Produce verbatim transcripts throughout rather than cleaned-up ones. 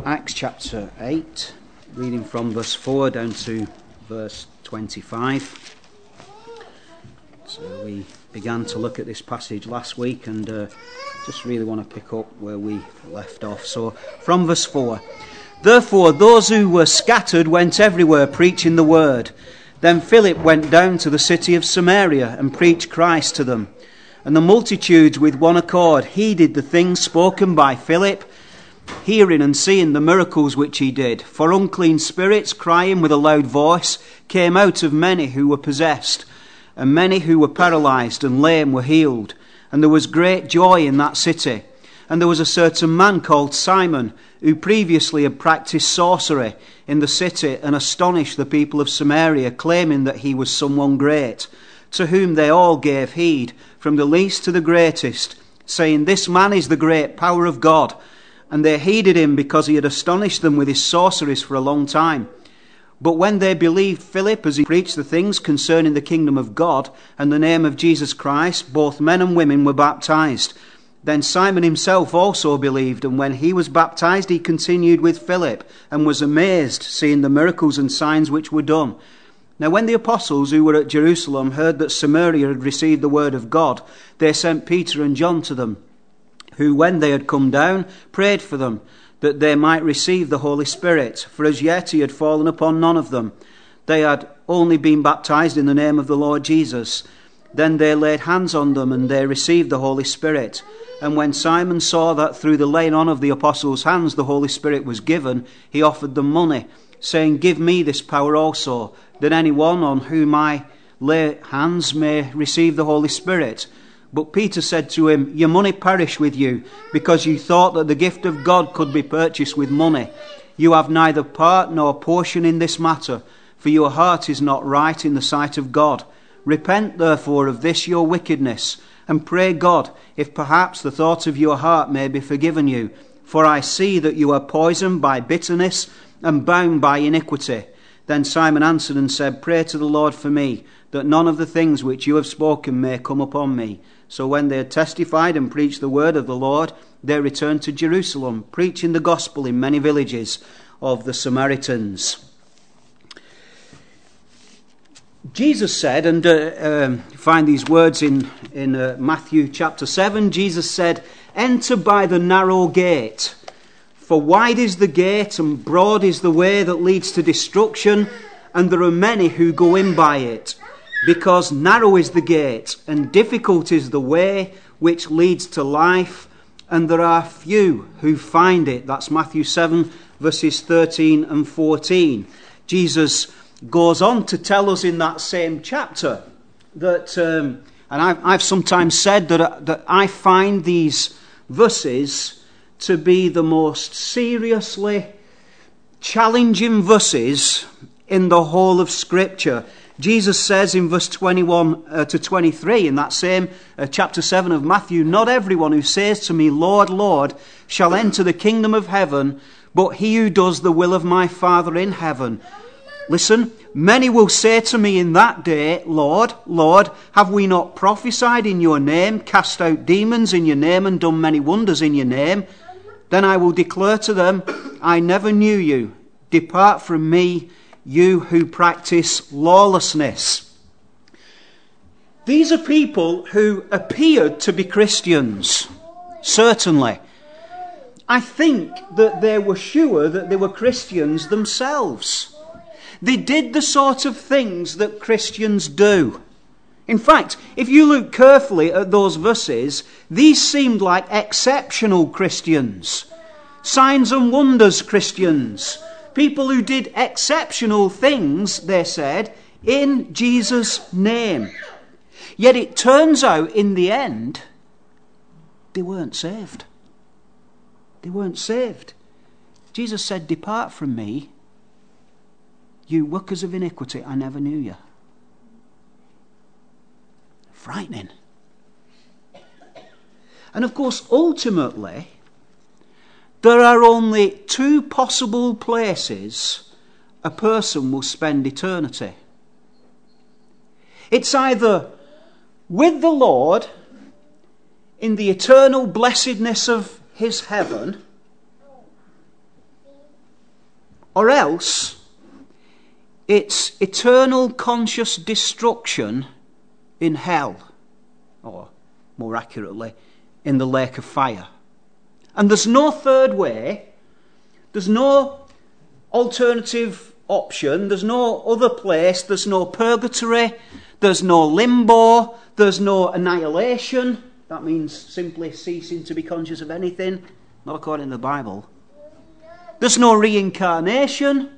Acts chapter eight, reading from verse four down to verse twenty-five. So we began to look at this passage last week and uh, just really want to pick up where we left off. So from verse four, "Therefore those who were scattered went everywhere preaching the word. Then Philip went down to the city of Samaria and preached Christ to them. And the multitudes with one accord heeded the things spoken by Philip, hearing and seeing the miracles which he did. For unclean spirits, crying with a loud voice, came out of many who were possessed, and many who were paralyzed and lame were healed. And there was great joy in that city. And there was a certain man called Simon, who previously had practiced sorcery in the city and astonished the people of Samaria, claiming that he was someone great, to whom they all gave heed, from the least to the greatest, saying, 'This man is the great power of God.' And they heeded him because he had astonished them with his sorceries for a long time. But when they believed Philip as he preached the things concerning the kingdom of God and the name of Jesus Christ, both men and women were baptized. Then Simon himself also believed, and when he was baptized he continued with Philip, and was amazed, seeing the miracles and signs which were done. Now when the apostles who were at Jerusalem heard that Samaria had received the word of God, they sent Peter and John to them, who, when they had come down, prayed for them, that they might receive the Holy Spirit, for as yet he had fallen upon none of them. They had only been baptized in the name of the Lord Jesus. Then they laid hands on them, and they received the Holy Spirit. And when Simon saw that through the laying on of the apostles' hands the Holy Spirit was given, he offered them money, saying, 'Give me this power also, that anyone on whom I lay hands may receive the Holy Spirit.' But Peter said to him, 'Your money perish with you, because you thought that the gift of God could be purchased with money. You have neither part nor portion in this matter, for your heart is not right in the sight of God. Repent therefore of this your wickedness, and pray God, if perhaps the thought of your heart may be forgiven you. For I see that you are poisoned by bitterness and bound by iniquity.' Then Simon answered and said, 'Pray to the Lord for me, that none of the things which you have spoken may come upon me.' So when they had testified and preached the word of the Lord, they returned to Jerusalem, preaching the gospel in many villages of the Samaritans." Jesus said, and uh, um, find these words in, in uh, Matthew chapter seven, Jesus said, "Enter by the narrow gate, for wide is the gate and broad is the way that leads to destruction, and there are many who go in by it. Because narrow is the gate, and difficult is the way which leads to life, and there are few who find it." That's Matthew seven, verses thirteen and fourteen. Jesus goes on to tell us in that same chapter that, um, and I've, I've sometimes said that, uh, that I find these verses to be the most seriously challenging verses in the whole of Scripture. Jesus says in verse twenty-one uh, to twenty-three in that same uh, chapter seven of Matthew, "Not everyone who says to me, 'Lord, Lord,' shall enter the kingdom of heaven, but he who does the will of my Father in heaven. Listen, many will say to me in that day, 'Lord, Lord, have we not prophesied in your name, cast out demons in your name, and done many wonders in your name?' Then I will declare to them, 'I never knew you. Depart from me, you who practice lawlessness.'" These are people who appeared to be Christians, certainly. I think that they were sure that they were Christians themselves. They did the sort of things that Christians do. In fact, if you look carefully at those verses, these seemed like exceptional Christians, signs and wonders Christians, people who did exceptional things, they said, in Jesus' name. Yet it turns out in the end, they weren't saved. They weren't saved. Jesus said, "Depart from me, you workers of iniquity, I never knew you." Frightening. And of course, ultimately, there are only two possible places a person will spend eternity. It's either with the Lord in the eternal blessedness of his heaven, or else it's eternal conscious destruction in hell, or more accurately, in the lake of fire. And there's no third way, there's no alternative option, there's no other place, there's no purgatory, there's no limbo, there's no annihilation. That means simply ceasing to be conscious of anything, not according to the Bible. There's no reincarnation.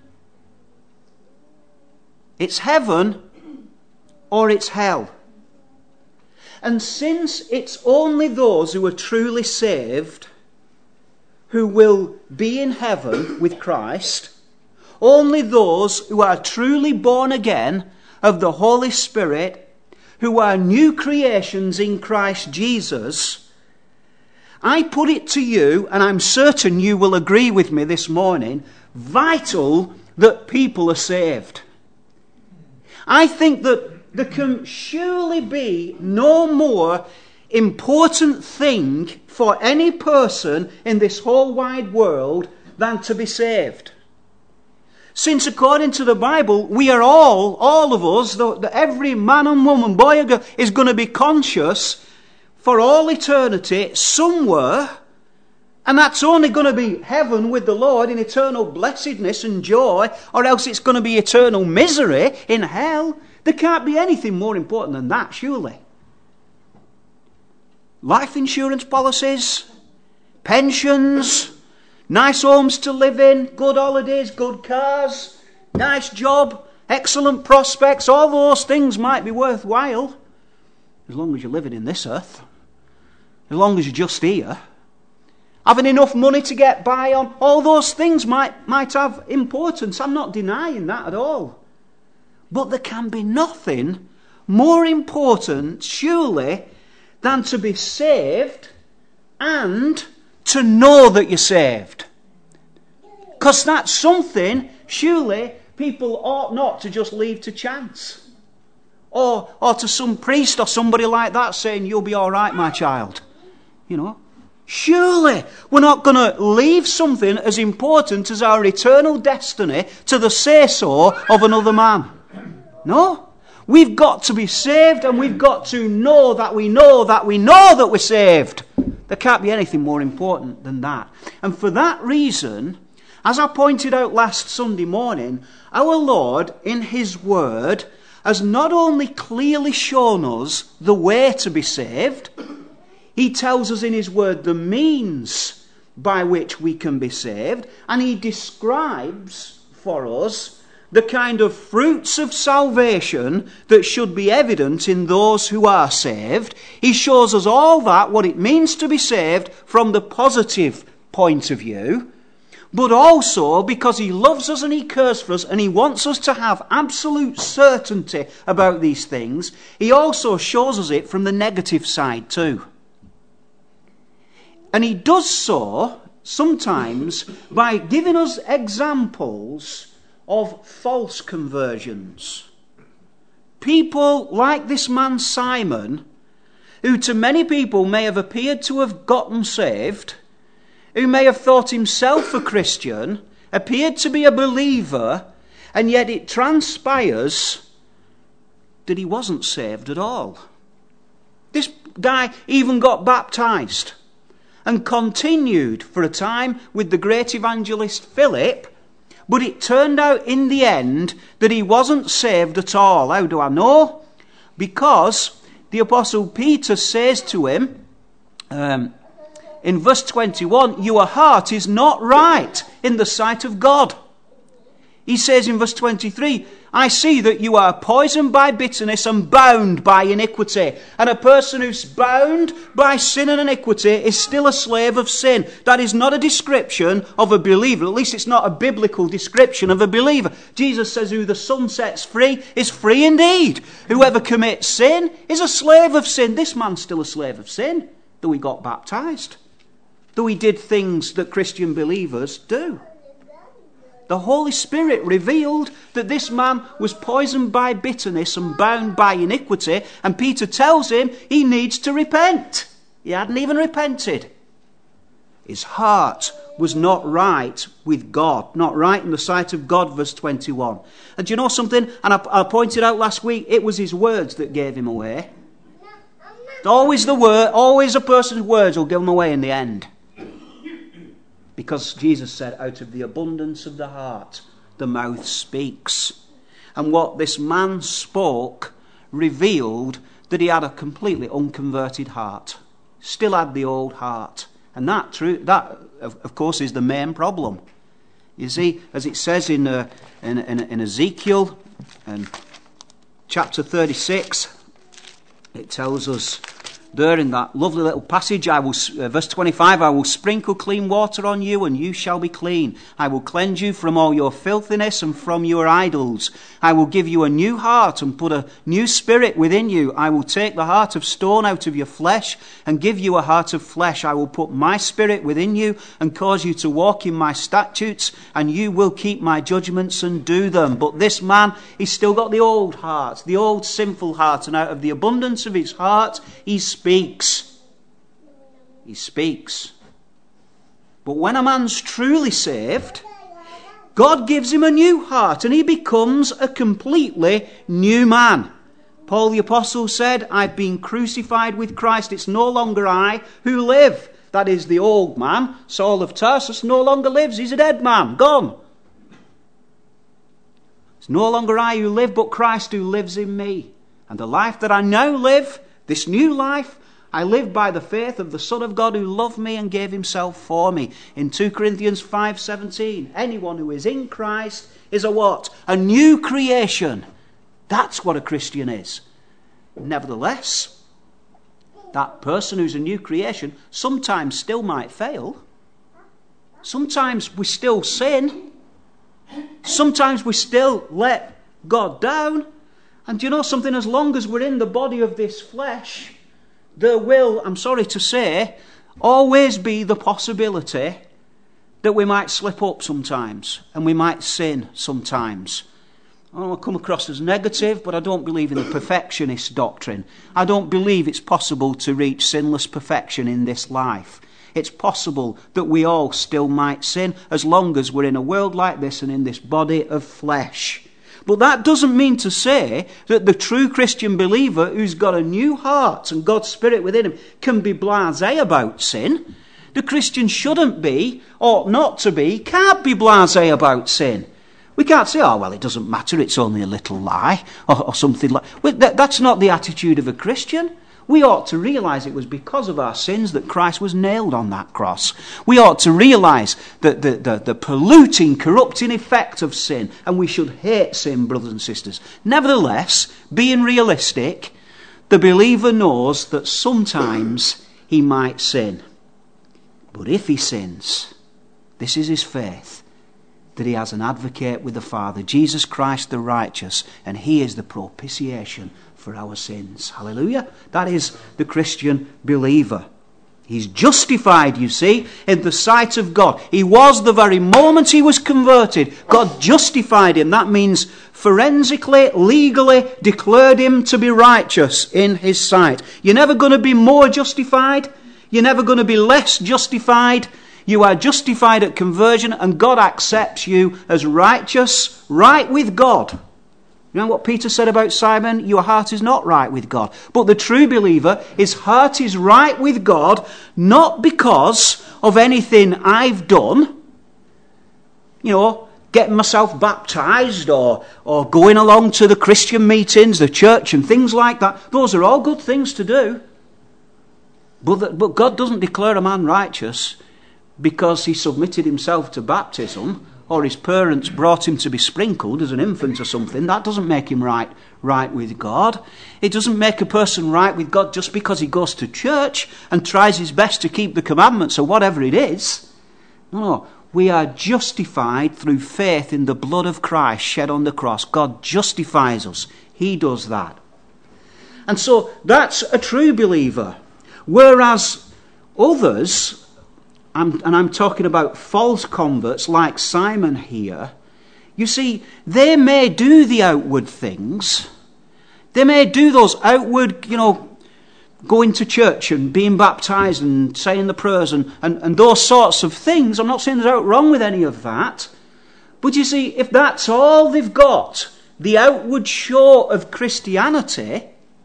It's heaven or it's hell. And since it's only those who are truly saved who will be in heaven with Christ, only those who are truly born again of the Holy Spirit, who are new creations in Christ Jesus, I put it to you, and I'm certain you will agree with me this morning, vital that people are saved. I think that there can surely be no more important thing for any person in this whole wide world than to be saved. Since according to the Bible, we are all, all of us, the, the, every man and woman, boy and girl, is going to be conscious for all eternity somewhere, and that's only going to be heaven with the Lord in eternal blessedness and joy, or else it's going to be eternal misery in hell. There can't be anything more important than that, surely. Life insurance policies, pensions, nice homes to live in, good holidays, good cars, nice job, excellent prospects, all those things might be worthwhile, as long as you're living in this earth, as long as you're just here. Having enough money to get by on, all those things might, might have importance. I'm not denying that at all. But there can be nothing more important, surely, than to be saved and to know that you're saved. Because that's something, surely, people ought not to just leave to chance. Or, or to some priest or somebody like that saying, you'll be all right, my child. You know. Surely, we're not going to leave something as important as our eternal destiny to the say-so of another man. No. We've got to be saved, and we've got to know that we know that we know that we're saved. There can't be anything more important than that. And for that reason, as I pointed out last Sunday morning, our Lord, in his word, has not only clearly shown us the way to be saved, he tells us in his word the means by which we can be saved, and he describes for us the kind of fruits of salvation that should be evident in those who are saved. He shows us all that, what it means to be saved from the positive point of view, but also because he loves us and he cares for us and he wants us to have absolute certainty about these things, he also shows us it from the negative side too. And he does so sometimes by giving us examples of false conversions. People like this man Simon, who to many people may have appeared to have gotten saved, who may have thought himself a Christian, appeared to be a believer, and yet it transpires that he wasn't saved at all. This guy even got baptized and continued for a time with the great evangelist Philip, but it turned out in the end that he wasn't saved at all. How do I know? Because the Apostle Peter says to him, um, in verse twenty-one, your heart is not right in the sight of God. He says in verse twenty-three, I see that you are poisoned by bitterness and bound by iniquity. And a person who's bound by sin and iniquity is still a slave of sin. That is not a description of a believer. At least it's not a biblical description of a believer. Jesus says who the Son sets free is free indeed. Whoever commits sin is a slave of sin. This man's still a slave of sin, though he got baptized, though he did things that Christian believers do. The Holy Spirit revealed that this man was poisoned by bitterness and bound by iniquity, and Peter tells him he needs to repent. He hadn't even repented. His heart was not right with God, not right in the sight of God, verse twenty-one. And do you know something? And I, I pointed out last week, it was his words that gave him away. Always the word, always a person's words will give him away in the end. Because Jesus said, out of the abundance of the heart, the mouth speaks. And what this man spoke revealed that he had a completely unconverted heart. Still had the old heart. And that, true, that of, of course, is the main problem. You see, as it says in, uh, in, in, in Ezekiel, and chapter thirty-six, it tells us there in that lovely little passage, I will, uh, verse twenty-five, I will sprinkle clean water on you and you shall be clean. I will cleanse you from all your filthiness and from your idols. I will give you a new heart and put a new spirit within you. I will take the heart of stone out of your flesh and give you a heart of flesh. I will put my spirit within you and cause you to walk in my statutes, and you will keep my judgments and do them. But this man, he's still got the old heart, the old sinful heart, and out of the abundance of his heart, he's speaks. He speaks. But when a man's truly saved, God gives him a new heart and he becomes a completely new man. Paul the Apostle said, I've been crucified with Christ. It's no longer I who live. That is, the old man, Saul of Tarsus, no longer lives. He's a dead man, gone. It's no longer I who live, but Christ who lives in me. And the life that I now live, this new life, I live by the faith of the Son of God who loved me and gave himself for me. In two Corinthians five seventeen, anyone who is in Christ is a what? A new creation. That's what a Christian is. Nevertheless, that person who's a new creation sometimes still might fail. Sometimes we still sin. Sometimes we still let God down. And do you know something? As long as we're in the body of this flesh, there will, I'm sorry to say, always be the possibility that we might slip up sometimes and we might sin sometimes. I don't want to come across as negative, but I don't believe in the perfectionist doctrine. I don't believe it's possible to reach sinless perfection in this life. It's possible that we all still might sin as long as we're in a world like this and in this body of flesh. But that doesn't mean to say that the true Christian believer who's got a new heart and God's Spirit within him can be blasé about sin. The Christian shouldn't be, ought not to be, can't be blasé about sin. We can't say, oh, well, it doesn't matter, it's only a little lie, or, or something like that. Well, that. That's not the attitude of a Christian. We ought to realise it was because of our sins that Christ was nailed on that cross. We ought to realise that the, the, the polluting, corrupting effect of sin, and we should hate sin, brothers and sisters. Nevertheless, being realistic, the believer knows that sometimes he might sin. But if he sins, this is his faith, that he has an advocate with the Father, Jesus Christ the righteous, and he is the propitiation for our sins. Hallelujah. That is the Christian believer. He's justified, you see, in the sight of God. He was the very moment he was converted. God justified him. That means forensically, legally declared him to be righteous in his sight. You're never going to be more justified. You're never going to be less justified. You are justified at conversion, and God accepts you as righteous, right with God. You know what Peter said about Simon? Your heart is not right with God. But the true believer, his heart is right with God, not because of anything I've done, you know, getting myself baptized or, or going along to the Christian meetings, the church and things like that. Those are all good things to do. But, the, but God doesn't declare a man righteous because he submitted himself to baptism, or his parents brought him to be sprinkled as an infant or something. That doesn't make him right, right with God. It doesn't make a person right with God just because he goes to church and tries his best to keep the commandments or whatever it is. No, no. We are justified through faith in the blood of Christ shed on the cross. God justifies us. He does that. And so that's a true believer. Whereas others, I'm, and I'm talking about false converts like Simon here, you see, they may do the outward things. They may do those outward, you know, going to church and being baptised and saying the prayers and, and, and those sorts of things. I'm not saying there's anything wrong with any of that. But you see, if that's all they've got, the outward show of Christianity,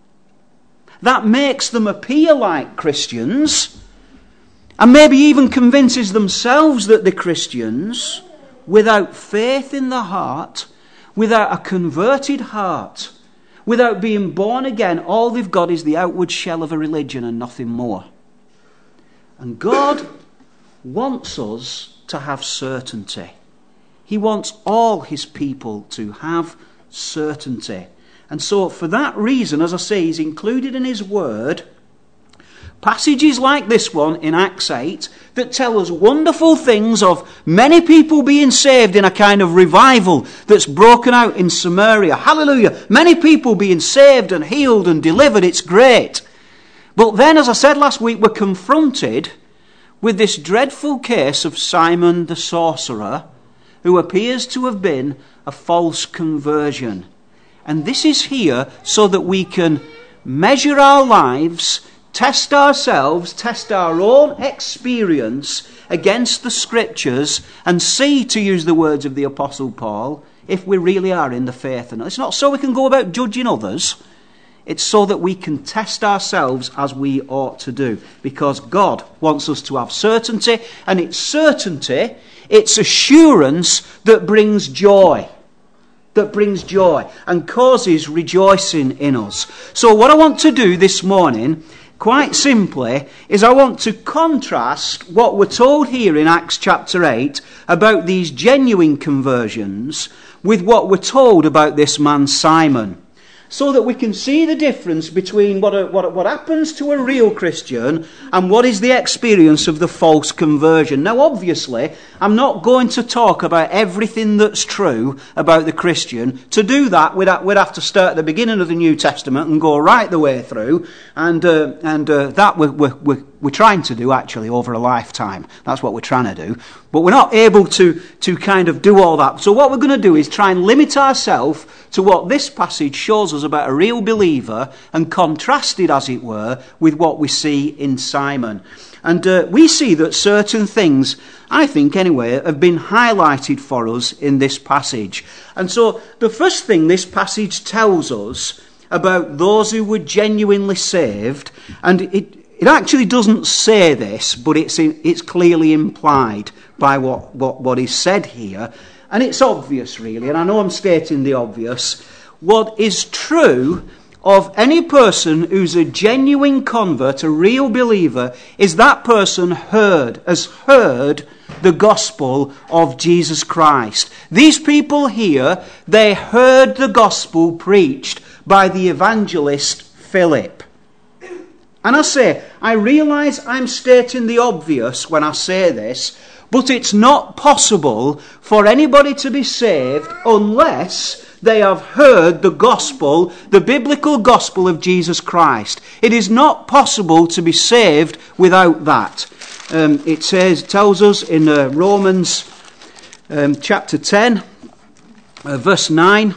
that makes them appear like Christians, and maybe even convinces themselves that they're Christians, without faith in the heart, without a converted heart, without being born again, all they've got is the outward shell of a religion and nothing more. And God wants us to have certainty. He wants all his people to have certainty. And so for that reason, as I say, he's included in his word passages like this one in Acts eight that tell us wonderful things of many people being saved in a kind of revival that's broken out in Samaria. Hallelujah. Many people being saved and healed and delivered. It's great. But then, as I said last week, we're confronted with this dreadful case of Simon the sorcerer, who appears to have been a false conversion. And this is here so that we can measure our lives, test ourselves, test our own experience against the Scriptures, and see, to use the words of the Apostle Paul, if we really are in the faith. And it's not so we can go about judging others. It's so that we can test ourselves as we ought to do. Because God wants us to have certainty, and it's certainty, it's assurance that brings joy. That brings joy and causes rejoicing in us. So what I want to do this morning, quite simply, is I want to contrast what we're told here in Acts chapter eight about these genuine conversions with what we're told about this man Simon, so that we can see the difference between what, a, what, what happens to a real Christian and what is the experience of the false conversion. Now, obviously, I'm not going to talk about everything that's true about the Christian. To do that, we'd have, we'd have to start at the beginning of the New Testament and go right the way through, and uh, and uh, that we're, we're, we're trying to do, actually, over a lifetime. That's what we're trying to do. But we're not able to, to kind of do all that. So what we're going to do is try and limit ourselves to what this passage shows us about a real believer and contrast it, as it were, with what we see in Simon. And uh, we see that certain things, I think anyway, have been highlighted for us in this passage. And so the first thing this passage tells us about those who were genuinely saved, and it, it actually doesn't say this, but it's, it's clearly implied by what, what, what is said here. And it's obvious, really, and I know I'm stating the obvious. What is true of any person who's a genuine convert, a real believer, is that person heard, has heard the gospel of Jesus Christ. These people here, they heard the gospel preached by the evangelist Philip. And I say, I realise I'm stating the obvious when I say this, but it's not possible for anybody to be saved unless they have heard the gospel, the biblical gospel of Jesus Christ. It is not possible to be saved without that. Um, it says, tells us in uh, Romans um, chapter ten, uh, verse nine,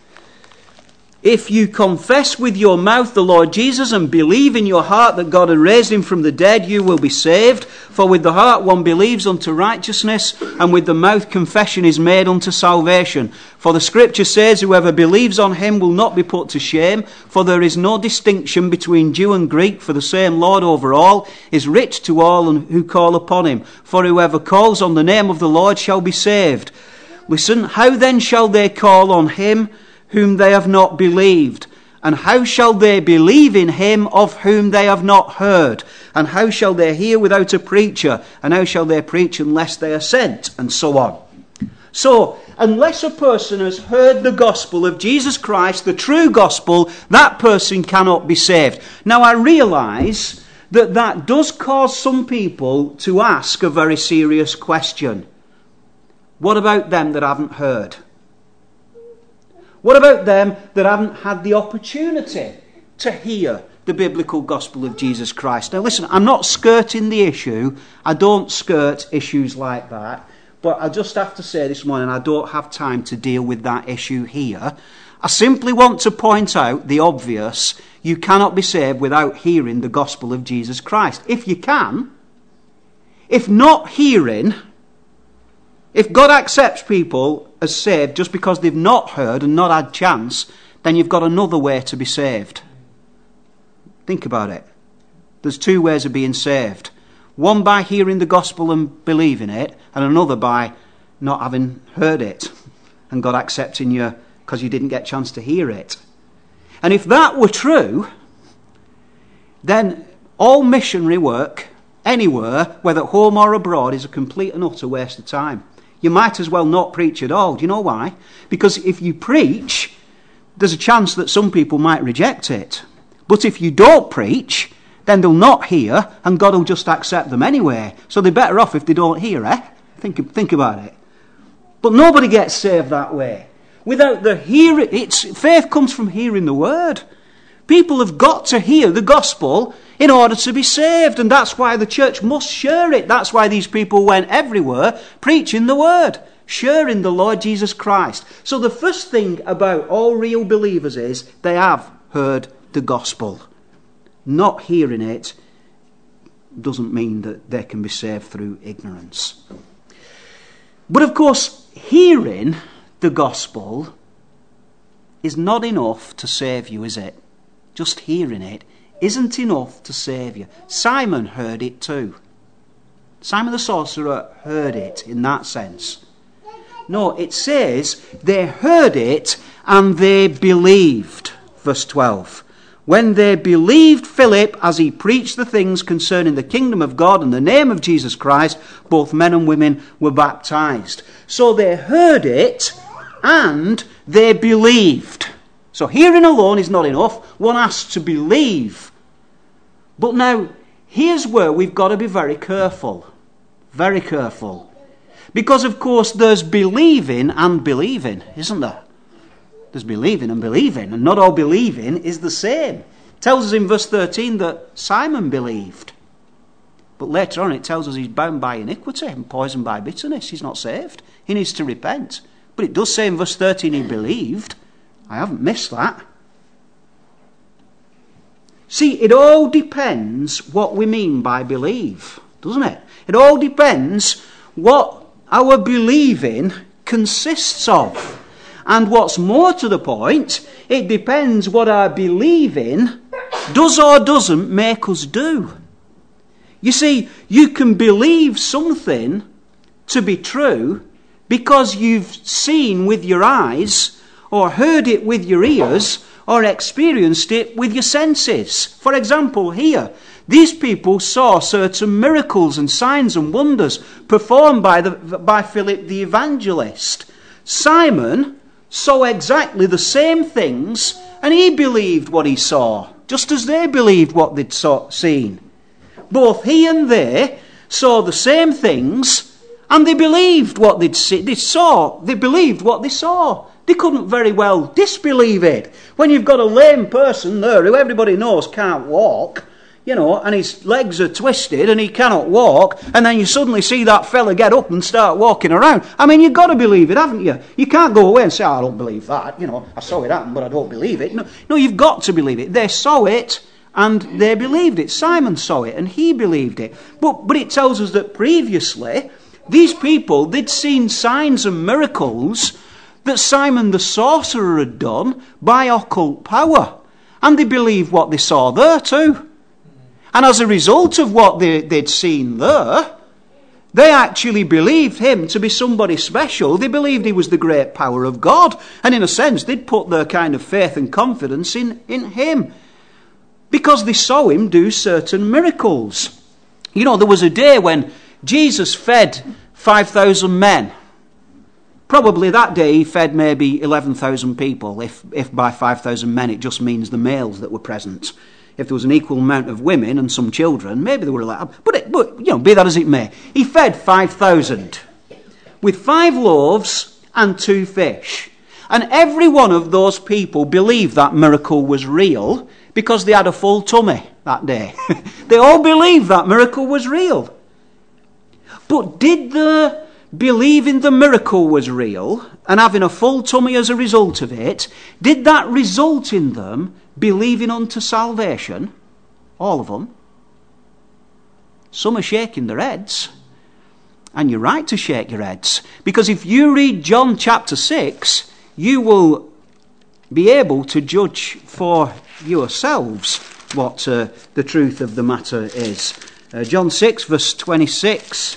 if you confess with your mouth the Lord Jesus and believe in your heart that God had raised him from the dead, you will be saved. For with the heart one believes unto righteousness, and with the mouth confession is made unto salvation. For the Scripture says, whoever believes on him will not be put to shame. For there is no distinction between Jew and Greek, for the same Lord over all is rich to all who call upon him. For whoever calls on the name of the Lord shall be saved. Listen, how then shall they call on him whom they have not believed? And how shall they believe in him of whom they have not heard? And how shall they hear without a preacher? And how shall they preach unless they are sent? And so on. So, unless a person has heard the gospel of Jesus Christ, the true gospel, that person cannot be saved. Now, I realise that that does cause some people to ask a very serious question. What about them that haven't heard? What about them that haven't had the opportunity to hear the biblical gospel of Jesus Christ? Now listen, I'm not skirting the issue. I don't skirt issues like that. But I just have to say this morning, I don't have time to deal with that issue here. I simply want to point out the obvious. You cannot be saved without hearing the gospel of Jesus Christ. If you can, if not hearing, if God accepts people as saved just because they've not heard and not had chance, then you've got another way to be saved. Think about it. There's two ways of being saved. One by hearing the gospel and believing it, and another by not having heard it and God accepting you because you didn't get a chance to hear it. And if that were true, then all missionary work anywhere, whether at home or abroad, is a complete and utter waste of time. You might as well not preach at all. Do you know why? Because if you preach, there's a chance that some people might reject it. But if you don't preach, then they'll not hear, and God will just accept them anyway. So they're better off if they don't hear, eh? Think, think about it. But nobody gets saved that way. Without the hearing, it's, faith comes from hearing the word. People have got to hear the gospel in order to be saved, and that's why the church must share it. That's why these people went everywhere preaching the word, sharing the Lord Jesus Christ. So the first thing about all real believers is they have heard the gospel. Not hearing it doesn't mean that they can be saved through ignorance. But of course, hearing the gospel is not enough to save you, is it? Just hearing it isn't enough to save you. Simon heard it too. Simon the sorcerer heard it in that sense. No, it says they heard it and they believed. Verse twelve. When they believed Philip as he preached the things concerning the kingdom of God and the name of Jesus Christ, both men and women were baptized. So they heard it and they believed. So hearing alone is not enough. One has to believe. But now, here's where we've got to be very careful. Very careful. Because, of course, there's believing and believing, isn't there? There's believing and believing, and not all believing is the same. It tells us in verse thirteen that Simon believed. But later on it tells us he's bound by iniquity and poisoned by bitterness. He's not saved. He needs to repent. But it does say in verse thirteen he believed. I haven't missed that. See, it all depends what we mean by believe, doesn't it? It all depends what our believing consists of. And what's more to the point, it depends what our believing does or doesn't make us do. You see, you can believe something to be true because you've seen with your eyes or heard it with your ears or experienced it with your senses. For example, here, these people saw certain miracles and signs and wonders performed by, the, by Philip the evangelist. Simon saw exactly the same things, and he believed what he saw, just as they believed what they'd saw, seen. Both he and they saw the same things, and they believed what they'd see, they saw. They believed what they saw. They couldn't very well disbelieve it. When you've got a lame person there who everybody knows can't walk, you know, and his legs are twisted and he cannot walk, and then you suddenly see that fella get up and start walking around. I mean, you've got to believe it, haven't you? You can't go away and say, oh, I don't believe that. You know, I saw it happen, but I don't believe it. No, no, you've got to believe it. They saw it and they believed it. Simon saw it and he believed it. But, but it tells us that previously, these people, they'd seen signs and miracles that Simon the sorcerer had done by occult power. And they believed what they saw there too. And as a result of what they, they'd seen there, they actually believed him to be somebody special. They believed he was the great power of God. And in a sense, they'd put their kind of faith and confidence in, in him. Because they saw him do certain miracles. You know, there was a day when Jesus fed five thousand men. Probably that day he fed maybe eleven thousand people, if, if by five thousand men it just means the males that were present. If there was an equal amount of women and some children, maybe they were allowed. But, it, but you know, be that as it may, he fed five thousand with five loaves and two fish. And every one of those people believed that miracle was real because they had a full tummy that day. They all believed that miracle was real. But did the believing the miracle was real and having a full tummy as a result of it, did that result in them believing unto salvation? All of them. Some are shaking their heads. And you're right to shake your heads. Because if you read John chapter six, you will be able to judge for yourselves what uh, the truth of the matter is. Uh, John six verse twenty-six,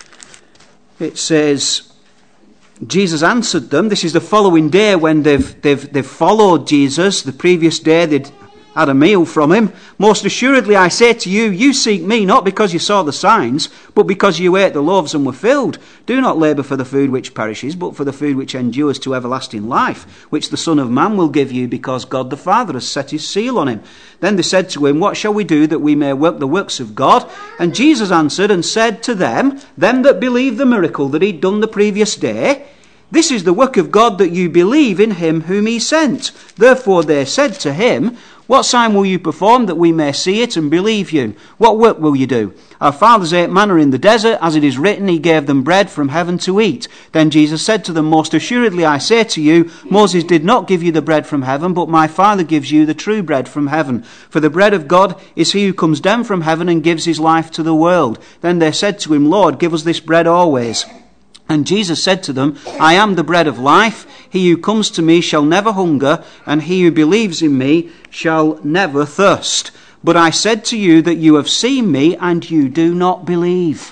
it says, Jesus answered them. This is the following day when they've, they've, they've followed Jesus. The previous day they'd had a meal from him. Most assuredly I say to you, you seek me not because you saw the signs, but because you ate the loaves and were filled. Do not labour for the food which perishes, but for the food which endures to everlasting life, which the Son of Man will give you, because God the Father has set his seal on him. Then they said to him, what shall we do that we may work the works of God? And Jesus answered and said to them, them that believe the miracle that he'd done the previous day, this is the work of God, that you believe in him whom he sent. Therefore they said to him, what sign will you perform that we may see it and believe you? What work will you do? Our fathers ate manna in the desert, as it is written, he gave them bread from heaven to eat. Then Jesus said to them, most assuredly I say to you, Moses did not give you the bread from heaven, but my Father gives you the true bread from heaven. For the bread of God is he who comes down from heaven and gives his life to the world. Then they said to him, Lord, give us this bread always. And Jesus said to them, I am the bread of life. He who comes to me shall never hunger, and he who believes in me shall never thirst. But I said to you that you have seen me, and you do not believe.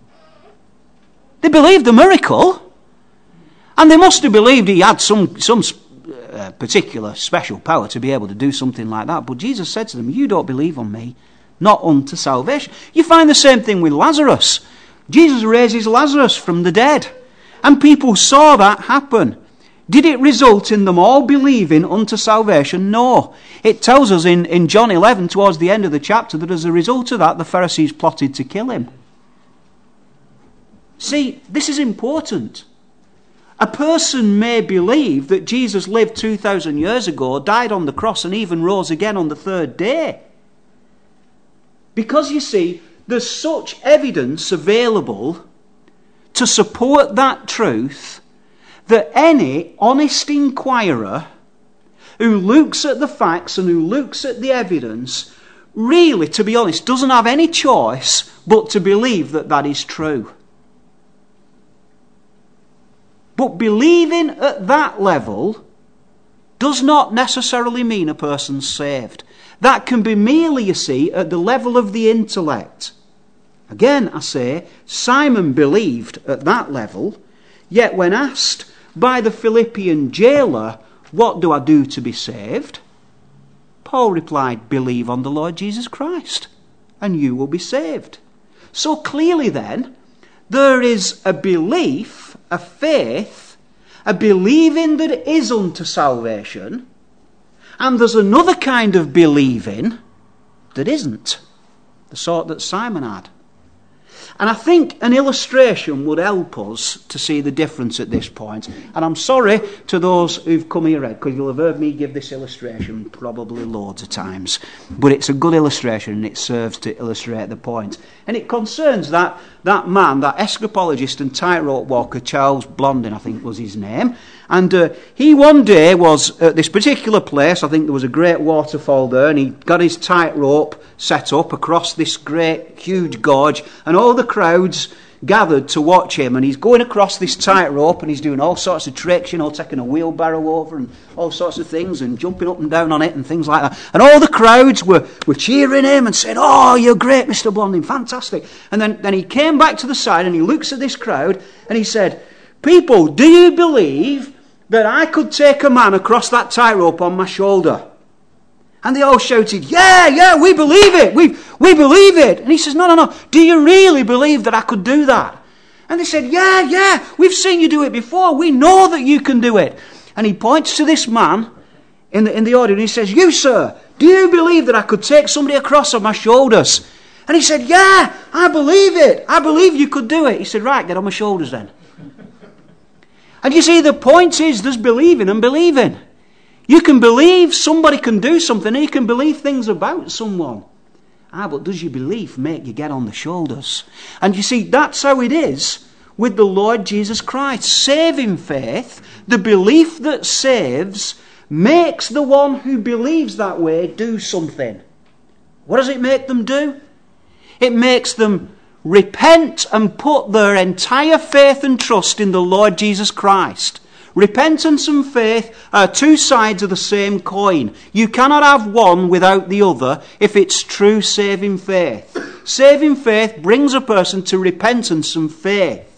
They believed the miracle, and they must have believed he had some, some uh, particular special power to be able to do something like that. But Jesus said to them, you don't believe on me, not unto salvation. You find the same thing with Lazarus. Jesus raises Lazarus from the dead, and people saw that happen. Did it result in them all believing unto salvation? No. It tells us in, in John eleven, towards the end of the chapter, that as a result of that, the Pharisees plotted to kill him. See, this is important. A person may believe that Jesus lived two thousand years ago, died on the cross, and even rose again on the third day. Because, you see, there's such evidence available to support that truth that any honest inquirer who looks at the facts and who looks at the evidence really, to be honest, doesn't have any choice but to believe that that is true. But believing at that level does not necessarily mean a person's saved. That can be merely, you see, at the level of the intellect. Again, I say, Simon believed at that level, yet when asked by the Philippian jailer, what do I do to be saved? Paul replied, believe on the Lord Jesus Christ, and you will be saved. So clearly then, there is a belief, a faith, a believing that is unto salvation, and there's another kind of believing that isn't, the sort that Simon had. And I think an illustration would help us to see the difference at this point. And I'm sorry to those who've come here, because you'll have heard me give this illustration probably loads of times. But it's a good illustration, and it serves to illustrate the point. And it concerns that, that man, that escapologist and tightrope walker, Charles Blondin, I think was his name. And uh, he one day was at this particular place. I think there was a great waterfall there, and he got his tightrope set up across this great, huge gorge, and all the crowds gathered to watch him. And he's going across this tightrope, and he's doing all sorts of tricks, you know, taking a wheelbarrow over and all sorts of things, and jumping up and down on it and things like that. And all the crowds were, were cheering him and saying, "Oh, you're great, Mister Blondin, fantastic." And then, then he came back to the side, and he looks at this crowd, and he said, "People, do you believe that I could take a man across that tightrope on my shoulder?" And they all shouted, "Yeah, yeah, we believe it, we, we believe it." And he says, no, no, no, "Do you really believe that I could do that?" And they said, "Yeah, yeah, we've seen you do it before, we know that you can do it." And he points to this man in the, in the audience, and he says, "You, sir, do you believe that I could take somebody across on my shoulders?" And he said, "Yeah, I believe it, I believe you could do it." He said, "Right, get on my shoulders then." And you see, the point is, there's believing and believing. You can believe somebody can do something, and you can believe things about someone. Ah, but does your belief make you get on the shoulders? And you see, that's how it is with the Lord Jesus Christ. Saving faith, the belief that saves, makes the one who believes that way do something. What does it make them do? It makes them repent and put their entire faith and trust in the Lord Jesus Christ. Repentance and faith are two sides of the same coin. You cannot have one without the other if it's true saving faith. Saving faith brings a person to repentance and faith.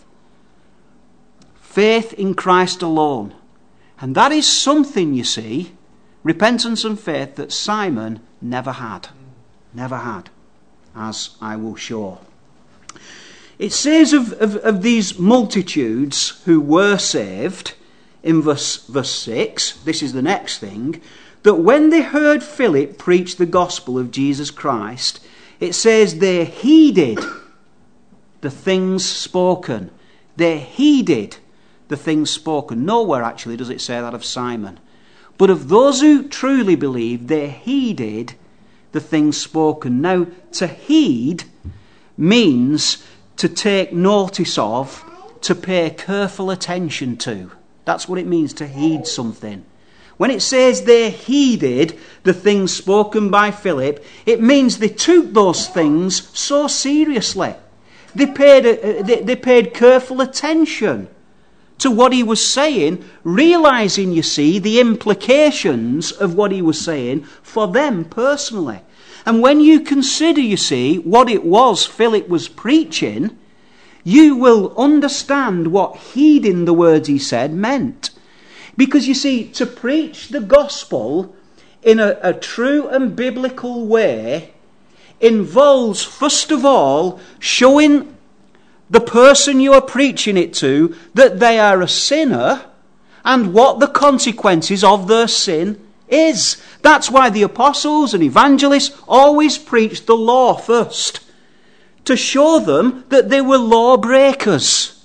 Faith in Christ alone. And that is something, you see, repentance and faith, that Simon never had. Never had, as I will show. It says of, of, of these multitudes who were saved, in verse, verse six, this is the next thing, that when they heard Philip preach the gospel of Jesus Christ, it says they heeded the things spoken. They heeded the things spoken. Nowhere actually does it say that of Simon. But of those who truly believed, they heeded the things spoken. Now, to heed means to take notice of, to pay careful attention to. That's what it means to heed something. When it says they heeded the things spoken by Philip, it means they took those things so seriously. They paid, uh, they, they paid careful attention to what he was saying, realizing, you see, the implications of what he was saying for them personally. And when you consider, you see, what it was Philip was preaching, you will understand what heeding the words he said meant. Because, you see, to preach the gospel in a, a true and biblical way involves, first of all, showing the person you are preaching it to that they are a sinner and what the consequences of their sin is. That's why the apostles and evangelists always preached the law first, to show them that they were lawbreakers.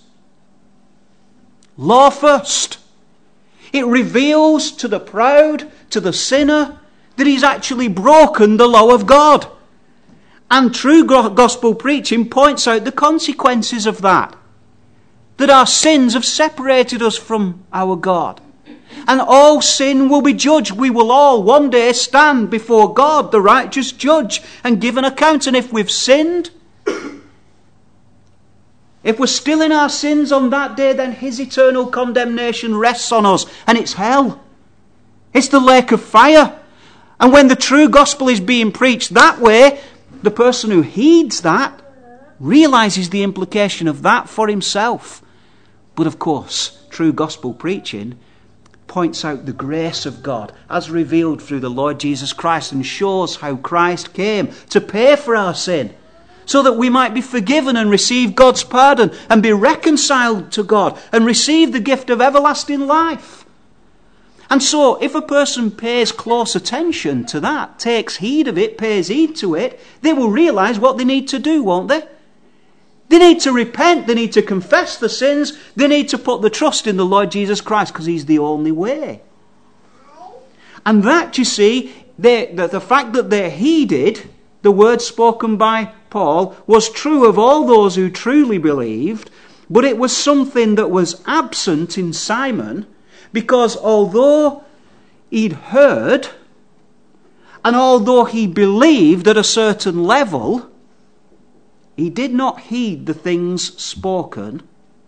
Law first. It reveals to the proud, to the sinner, that he's actually broken the law of God. And true gospel preaching points out the consequences of that. That our sins have separated us from our God. And all sin will be judged. We will all one day stand before God, the righteous judge, and give an account. And if we've sinned, if we're still in our sins on that day, then his eternal condemnation rests on us. And it's hell. It's the lake of fire. And when the true gospel is being preached that way, the person who heeds that realizes the implication of that for himself. But of course, true gospel preaching points out the grace of God as revealed through the Lord Jesus Christ and shows how Christ came to pay for our sin so that we might be forgiven and receive God's pardon and be reconciled to God and receive the gift of everlasting life. And so, if a person pays close attention to that, takes heed of it, pays heed to it, they will realise what they need to do, won't they? They need to repent, they need to confess the sins, they need to put the trust in the Lord Jesus Christ, because he's the only way. And that, you see, they, the, the fact that they heeded the words spoken by Paul was true of all those who truly believed, but it was something that was absent in Simon, because although he'd heard, and although he believed at a certain level, he did not heed the things spoken.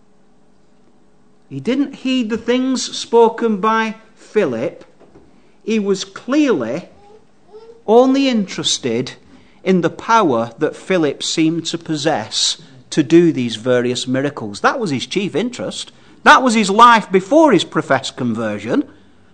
He didn't heed the things spoken by Philip. He was clearly only interested in the power that Philip seemed to possess to do these various miracles. That was his chief interest. That was his life before his professed conversion.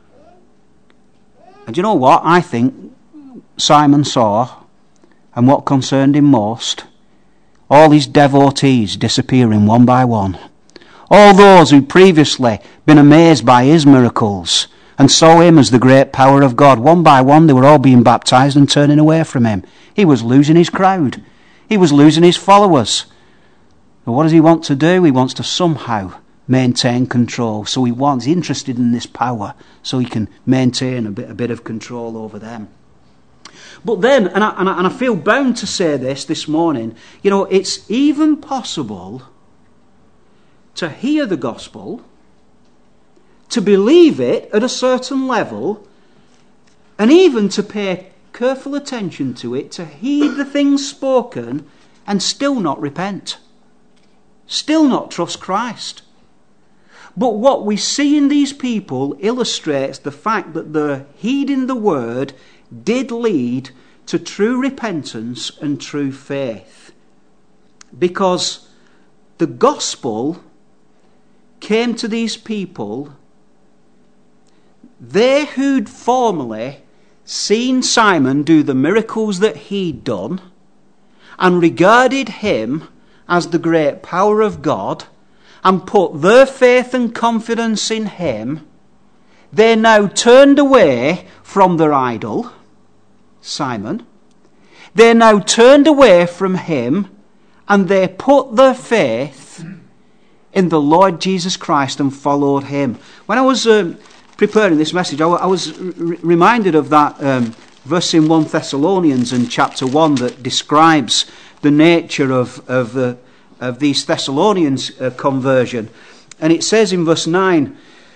And you know what? I think Simon saw, and what concerned him most, all his devotees disappearing one by one. All those who'd previously been amazed by his miracles and saw him as the great power of God, one by one they were all being baptized and turning away from him. He was losing his crowd. He was losing his followers. But what does he want to do? He wants to somehow maintain control. So he wants, he's interested in this power so he can maintain a bit, a bit of control over them. But then, and I, and, I, and I feel bound to say this this morning, you know, it's even possible to hear the gospel, to believe it at a certain level, and even to pay careful attention to it, to heed the things spoken, and still not repent, still not trust Christ. But what we see in these people illustrates the fact that their heeding the word did lead to true repentance and true faith. Because the gospel came to these people, they who'd formerly seen Simon do the miracles that he'd done and regarded him as the great power of God and put their faith and confidence in him, they now turned away from their idol, Simon. They now turned away from him and they put their faith in the Lord Jesus Christ and followed him. When I was um, preparing this message, I, I was r- reminded of that um, verse in First Thessalonians in chapter one that describes the nature of, of the of these Thessalonians' uh, conversion. And it says in verse nine,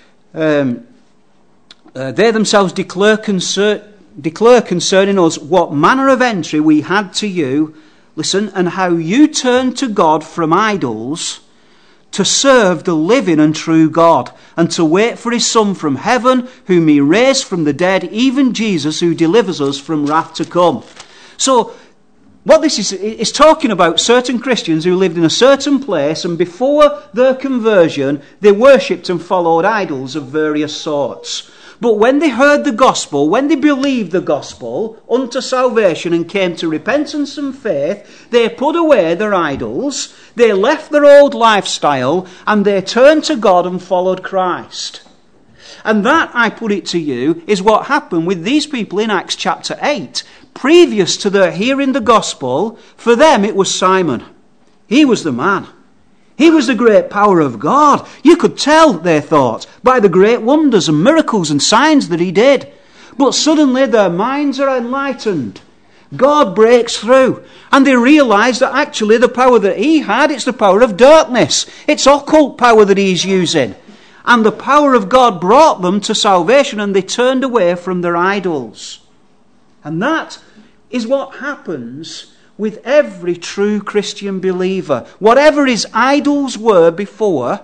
um, uh, they themselves declare, concer- declare concerning us what manner of entry we had to you, listen, and how you turned to God from idols to serve the living and true God, and to wait for his Son from heaven, whom he raised from the dead, even Jesus, who delivers us from wrath to come. So, what this is, is talking about certain Christians who lived in a certain place, and before their conversion, they worshipped and followed idols of various sorts. But when they heard the gospel, when they believed the gospel unto salvation and came to repentance and faith, they put away their idols, they left their old lifestyle, and they turned to God and followed Christ. And that, I put it to you, is what happened with these people in Acts chapter eight. Previous to their hearing the gospel, for them it was Simon. He was the man. He was the great power of God. You could tell, they thought, by the great wonders and miracles and signs that he did. But suddenly their minds are enlightened. God breaks through. And they realise that actually the power that he had, it's the power of darkness. It's occult power that he's using. And the power of God brought them to salvation, and they turned away from their idols. And that is what happens with every true Christian believer. Whatever his idols were before,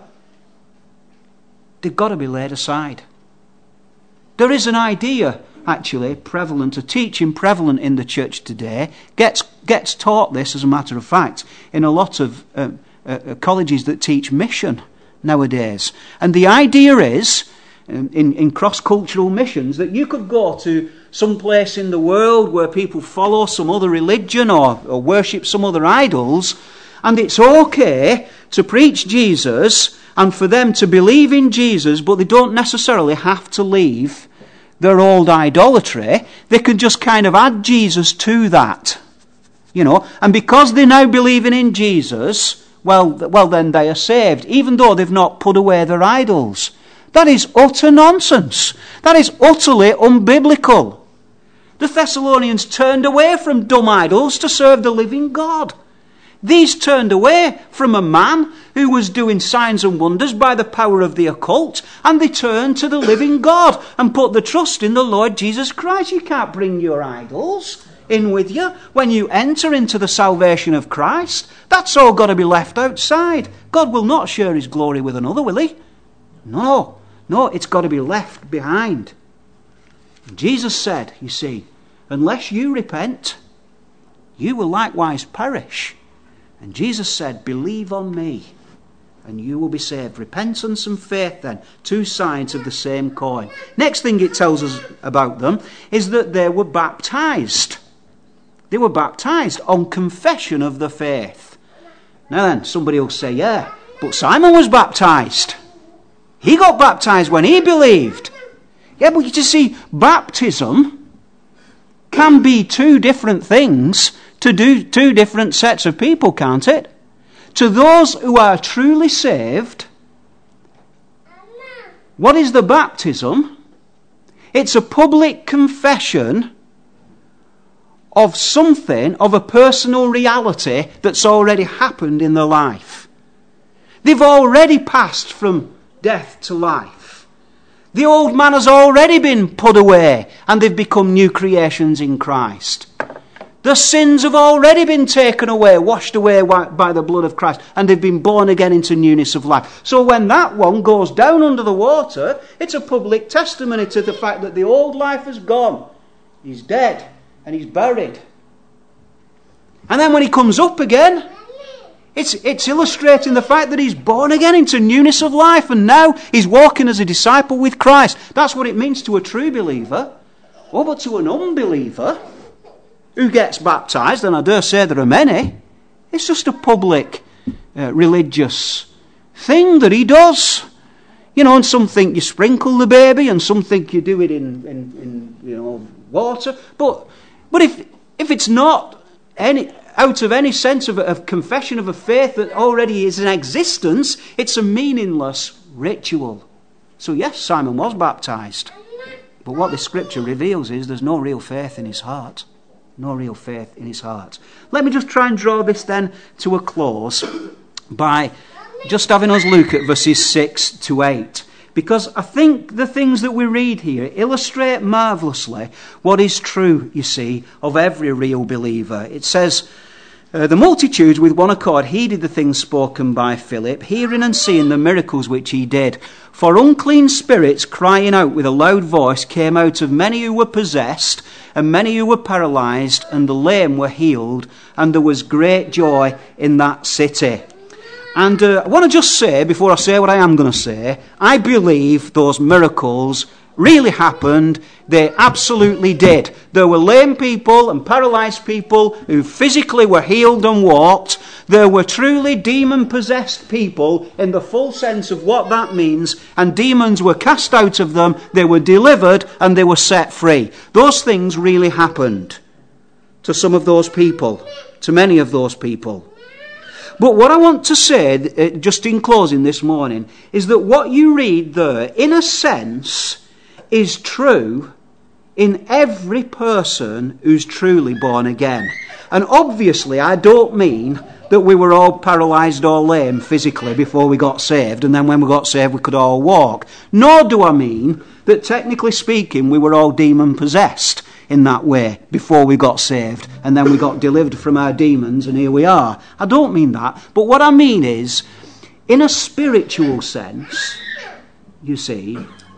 they've got to be laid aside. There is an idea, actually, prevalent, a teaching prevalent in the church today, gets gets taught this, as a matter of fact, in a lot of uh, uh, colleges that teach mission nowadays. And the idea is, um, in, in cross-cultural missions, that you could go to some place in the world where people follow some other religion or, or worship some other idols, and it's okay to preach Jesus and for them to believe in Jesus, but they don't necessarily have to leave their old idolatry. They can just kind of add Jesus to that, you know, and because they're now believing in Jesus, well, well then they are saved, even though they've not put away their idols. That is utter nonsense. That is utterly unbiblical. The Thessalonians turned away from dumb idols to serve the living God. These turned away from a man who was doing signs and wonders by the power of the occult, and they turned to the living God and put the trust in the Lord Jesus Christ. You can't bring your idols in with you when you enter into the salvation of Christ. That's all got to be left outside. God will not share his glory with another, will he? No, no, it's got to be left behind. Jesus said, you see, unless you repent, you will likewise perish. And Jesus said, believe on me, and you will be saved. Repentance and faith, then, two sides of the same coin. Next thing it tells us about them is that they were baptized. They were baptized on confession of the faith. Now then, somebody will say, yeah, but Simon was baptized. He got baptized when he believed. Yeah, but you see, baptism can be two different things to do two different sets of people, can't it? To those who are truly saved, what is the baptism? It's a public confession of something, of a personal reality that's already happened in their life. They've already passed from death to life. The old man has already been put away and they've become new creations in Christ. The sins have already been taken away, washed away by the blood of Christ, and they've been born again into newness of life. So when that one goes down under the water, it's a public testimony to the fact that the old life has gone. He's dead and he's buried. And then when he comes up again, it's, it's illustrating the fact that he's born again into newness of life, and now he's walking as a disciple with Christ. That's what it means to a true believer. Oh, but to an unbeliever who gets baptised, and I dare say there are many, it's just a public uh, religious thing that he does. You know, and some think you sprinkle the baby, and some think you do it in, in, in you know, water. But but if if it's not any out of any sense of, of confession of a faith that already is in existence, it's a meaningless ritual. So yes, Simon was baptised. But what the scripture reveals is there's no real faith in his heart. No real faith in his heart. Let me just try and draw this then to a close by just having us look at verses six to eight. Because I think the things that we read here illustrate marvellously what is true, you see, of every real believer. It says, Uh, the multitudes with one accord heeded the things spoken by Philip, hearing and seeing the miracles which he did. For unclean spirits, crying out with a loud voice, came out of many who were possessed, and many who were paralysed, and the lame were healed, and there was great joy in that city. And uh, I want to just say, before I say what I am going to say, I believe those miracles really happened. They absolutely did. There were lame people and paralysed people who physically were healed and walked. There were truly demon-possessed people in the full sense of what that means, and demons were cast out of them, they were delivered, and they were set free. Those things really happened to some of those people, to many of those people. But what I want to say, just in closing this morning, is that what you read there, in a sense, is true in every person who's truly born again. And obviously I don't mean that we were all paralysed or lame physically before we got saved, and then when we got saved we could all walk. Nor do I mean that technically speaking we were all demon possessed in that way before we got saved, and then we got delivered from our demons and here we are. I don't mean that. But what I mean is, in a spiritual sense, you see,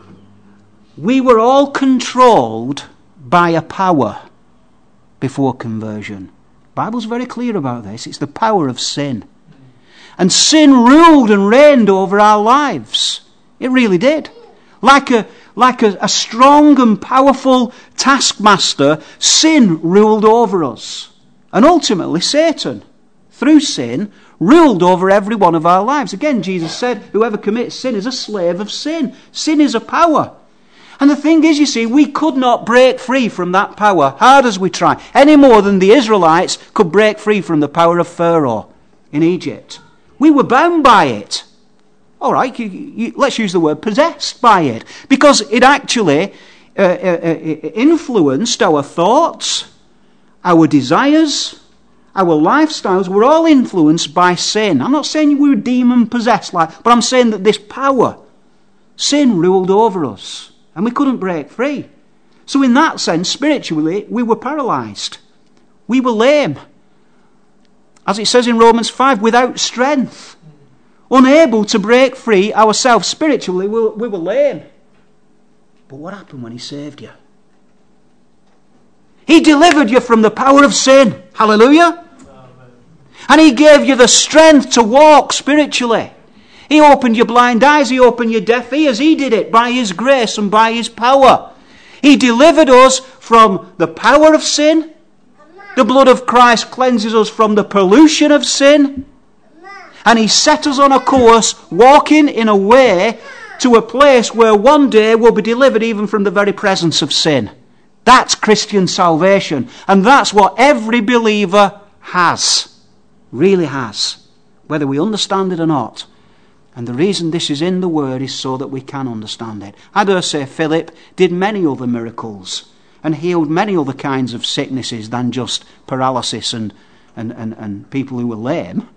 we were all controlled by a power before conversion. The Bible's very clear about this. It's the power of sin. And sin ruled and reigned over our lives. It really did. Like a, like a, a strong and powerful taskmaster, sin ruled over us. And ultimately Satan, through sin, ruled over every one of our lives. Again, Jesus said, whoever commits sin is a slave of sin. Sin is a power. And the thing is, you see, we could not break free from that power, hard as we try, any more than the Israelites could break free from the power of Pharaoh in Egypt. We were bound by it. All right, you, you, let's use the word possessed by it, because it actually uh, uh, uh, influenced our thoughts, our desires, our lifestyles were all influenced by sin. I'm not saying we were demon-possessed, like, but I'm saying that this power, sin ruled over us. And we couldn't break free. So in that sense, spiritually, we were paralysed. We were lame. As it says in Romans five, without strength. Unable to break free ourselves. Spiritually, we were, we were lame. But what happened when he saved you? He delivered you from the power of sin. Hallelujah. And he gave you the strength to walk spiritually. He opened your blind eyes, he opened your deaf ears. He did it by his grace and by his power. He delivered us from the power of sin. The blood of Christ cleanses us from the pollution of sin. And he set us on a course, walking in a way to a place where one day we'll be delivered even from the very presence of sin. That's Christian salvation. And that's what every believer has. Really has. Whether we understand it or not. And the reason this is in the Word is so that we can understand it. I dare say Philip did many other miracles and healed many other kinds of sicknesses than just paralysis and, and, and, and people who were lame.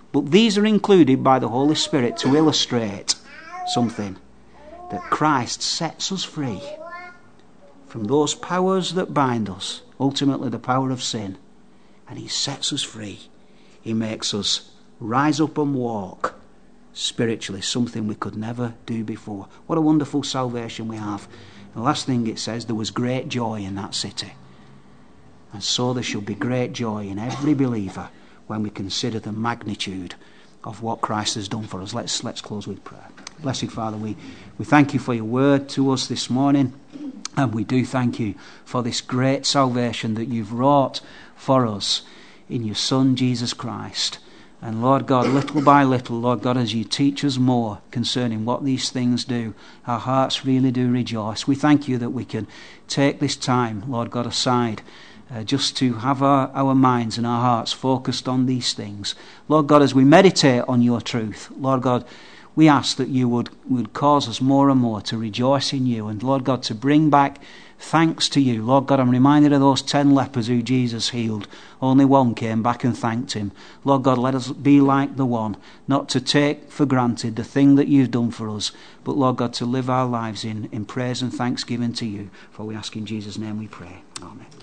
But these are included by the Holy Spirit to illustrate something, that Christ sets us free from those powers that bind us, ultimately the power of sin, and he sets us free. He makes us rise up and walk spiritually, something we could never do before. What a wonderful salvation we have. The last thing it says, there was great joy in that city. And so there shall be great joy in every believer when we consider the magnitude of what Christ has done for us. Let's let's close with prayer. Blessed Father, we, we thank you for your word to us this morning, and we do thank you for this great salvation that you've wrought for us in your Son, Jesus Christ. And Lord God, little by little, Lord God, as you teach us more concerning what these things do, our hearts really do rejoice. We thank you that we can take this time, Lord God, aside uh, just to have our, our minds and our hearts focused on these things. Lord God, as we meditate on your truth, Lord God, we ask that you would, would cause us more and more to rejoice in you, and Lord God, to bring back thanks to you. Lord God, I'm reminded of those ten lepers who Jesus healed. Only one came back and thanked him. Lord God, let us be like the one, not to take for granted the thing that you've done for us, but Lord God, to live our lives in, in praise and thanksgiving to you. For we ask in Jesus' name we pray. Amen.